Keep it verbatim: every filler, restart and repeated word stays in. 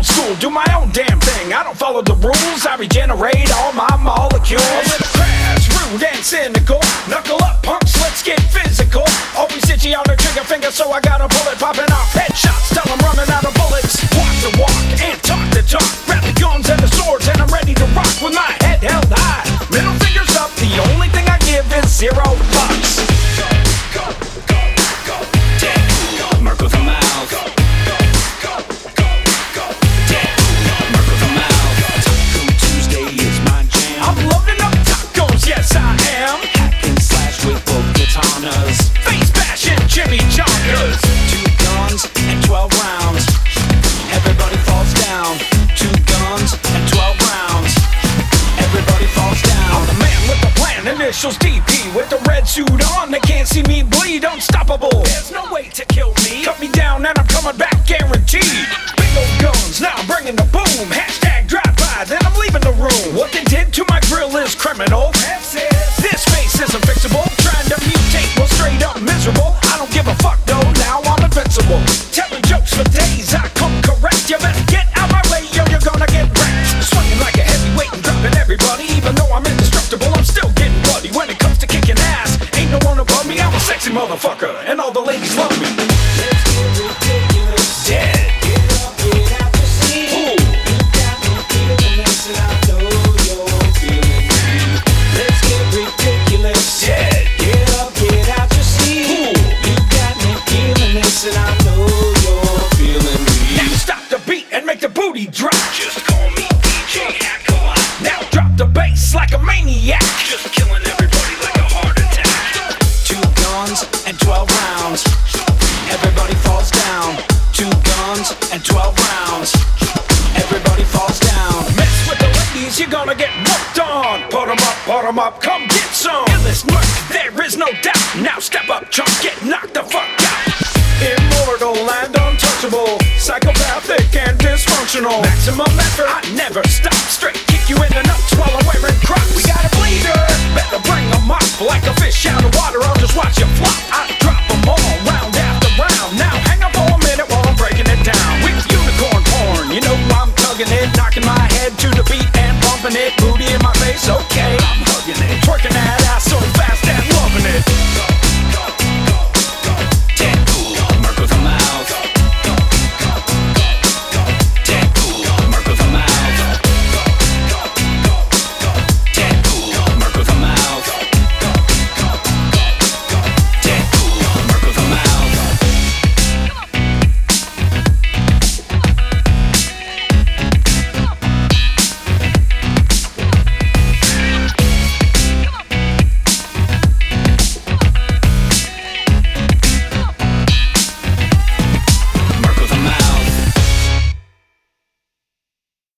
old school, do my own damn thing. I don't follow the rules, I regenerate all my molecules. A little crass, rude and cynical. Knuckle up, punks, let's get physical. Always itchy on the trigger finger, so I got a bullet popping off headshots till I'm running out of bullets. Walk the walk and talk the talk. Grab the guns and the swords and I'm ready to rock with my head held high. Middle fingers up, the only thing I give is zero fucks. Go, go, go, go, dead, go, Merc with a mouth. Go, go, go, go, go, dead, go, Merc with a mouth. Taco Tuesday is my jam. I'm loading up tacos, yes I am. Hack and slash with both katanas. Face bashing Jimmy Jonkers. Two guns and twelve rounds. Everybody falls down. Two guns and twelve rounds. Everybody falls down. I'm the man with the plan, initials D P. With the red suit on, they can't see me bleed. Unstoppable, there's no way to kill me. Cut me down and I'm coming back guaranteed. Big old guns, now I'm bringing the boom. Hashtag drive by, then I'm leaving the room. What they did to my grill is criminal. This face isn't fixable. Trying to mutate, well straight up miserable. I don't give a fuck though, now I'm invincible. Telling jokes for days, I come correct. You better get out my way, yo, you're gonna get wrecked. Swinging like a heavyweight and dropping everybody. Even though I'm indestructible, I'm still getting bloody. When it comes to kicking ass, ain't no one above me. I'm a sexy motherfucker, and all the ladies love me. Let's get ridiculous. Dead. Get up, get out the seat. Ooh. You got me feeling this, and I know you're feeling me. Let's get ridiculous. Dead. Get up, get out your seat. Ooh. You got me feeling this, and I know you're feeling me. Now stop the beat and make the booty drop. Just call me D J Hackaway. Now drop the bass like a maniac. Just killing everybody like a heart attack. Two guns and twelve rounds. Everybody falls down. Two guns and twelve rounds. Everybody falls down. Mess with the ladies, you're gonna get whooped on. Put 'em up, put 'em up, come get some. Illest Merc, there is no doubt. Now step up, chump, get knocked the fuck out. Immortal and untouchable. Psychopathic and dysfunctional. Maximum effort, I never stop. Straight kick you in the nuts while I'm wearing Crocs. We got a bleeder, better bring 'em up. Like a fish out of water, I'll just watch you flop. I drop 'em all round